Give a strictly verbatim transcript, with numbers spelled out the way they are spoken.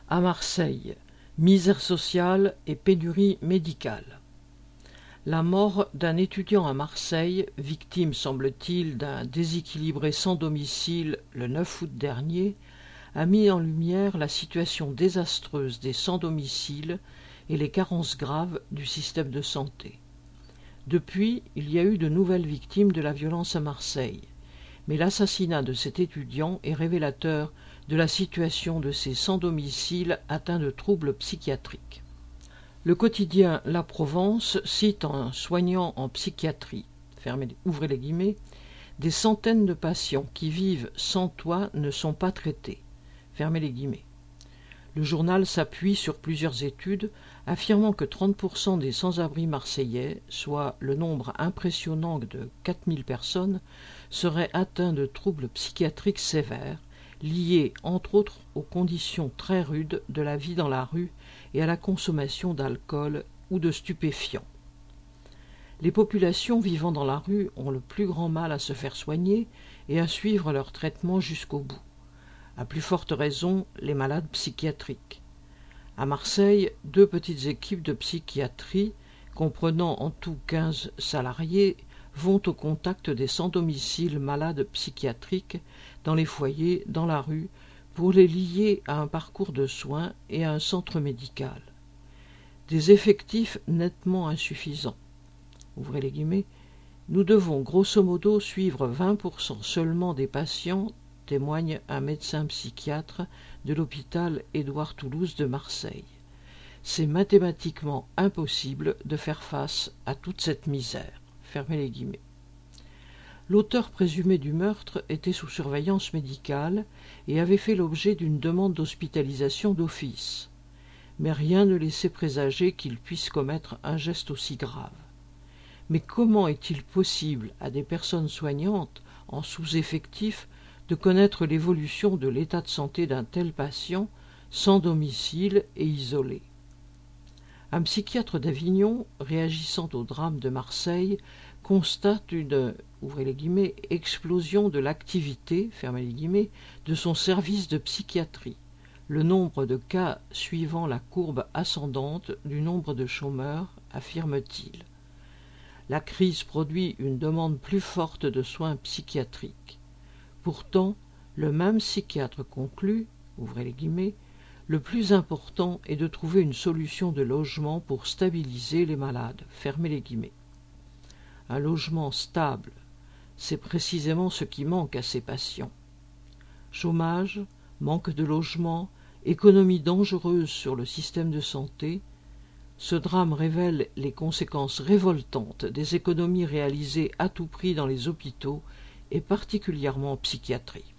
À Marseille, misère sociale et pénurie médicale. La mort d'un étudiant à Marseille, victime semble-t-il d'un déséquilibré sans domicile le neuf août dernier, a mis en lumière la situation désastreuse des sans-domicile et les carences graves du système de santé. Depuis, il y a eu de nouvelles victimes de la violence à Marseille, mais l'assassinat de cet étudiant est révélateur de la situation de ces sans-domicile atteints de troubles psychiatriques. Le quotidien La Provence cite un soignant en psychiatrie, fermez, ouvrez les guillemets, des centaines de patients qui vivent sans toit ne sont pas traités, fermez les guillemets. Le journal s'appuie sur plusieurs études affirmant que trente pour cent des sans-abri marseillais, soit le nombre impressionnant de quatre mille personnes, seraient atteints de troubles psychiatriques sévères, liés entre autres aux conditions très rudes de la vie dans la rue et à la consommation d'alcool ou de stupéfiants. Les populations vivant dans la rue ont le plus grand mal à se faire soigner et à suivre leur traitement jusqu'au bout. À plus forte raison, les malades psychiatriques. À Marseille, deux petites équipes de psychiatrie, comprenant en tout quinze salariés, vont au contact des sans-domicile malades psychiatriques dans les foyers, dans la rue, pour les lier à un parcours de soins et à un centre médical. Des effectifs nettement insuffisants. Ouvrez les guillemets. Nous devons grosso modo suivre vingt pour cent seulement des patients, témoigne un médecin psychiatre de l'hôpital Édouard Toulouse de Marseille. C'est mathématiquement impossible de faire face à toute cette misère. Fermez les guillemets. L'auteur présumé du meurtre était sous surveillance médicale et avait fait l'objet d'une demande d'hospitalisation d'office. Mais rien ne laissait présager qu'il puisse commettre un geste aussi grave. Mais comment est-il possible à des personnes soignantes en sous-effectif de connaître l'évolution de l'état de santé d'un tel patient sans domicile et isolé? Un psychiatre d'Avignon, réagissant au drame de Marseille, constate une, ouvrez les guillemets, explosion de l'activité, fermez les guillemets, de son service de psychiatrie, le nombre de cas suivant la courbe ascendante du nombre de chômeurs, affirme-t-il. La crise produit une demande plus forte de soins psychiatriques. Pourtant, le même psychiatre conclut, ouvrez les guillemets, le plus important est de trouver une solution de logement pour stabiliser les malades, fermez les guillemets. Un logement stable, c'est précisément ce qui manque à ces patients. Chômage, manque de logement, économie dangereuse sur le système de santé, ce drame révèle les conséquences révoltantes des économies réalisées à tout prix dans les hôpitaux et particulièrement en psychiatrie.